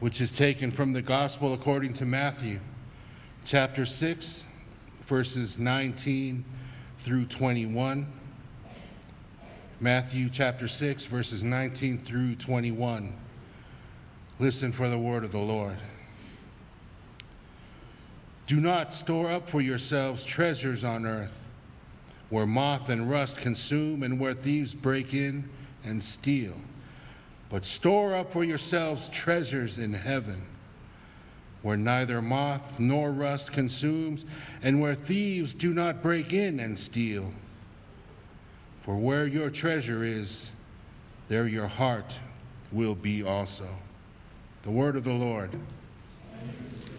which is taken from the Gospel according to Matthew, chapter 6, verses 19 through 21. Matthew chapter 6, verses 19 through 21. Listen for the word of the Lord. Do not store up for yourselves treasures on earth, where moth and rust consume and where thieves break in and steal. But store up for yourselves treasures in heaven, where neither moth nor rust consumes, and where thieves do not break in and steal. For where your treasure is, there your heart will be also. The word of the Lord.